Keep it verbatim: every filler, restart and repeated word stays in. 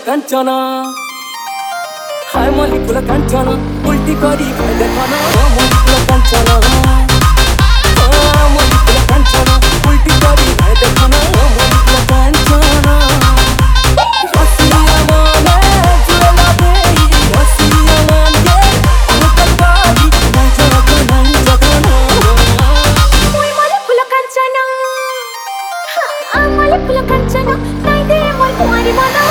कांचना हाय मल्लिकुल कांचना उल्टी करी खाई देखना मल्लिकुल कांचना मल्लिकुल कांचना उल्टी करी खाई देखना मल्लिकुल कांचना रसिया माने जुएला देई रसिया माने मुकल बारी नाचना नाचना ओय मल्लिकुल कांचना हा मल्लिकुल कांचना नाई दे मोर कुमारी बना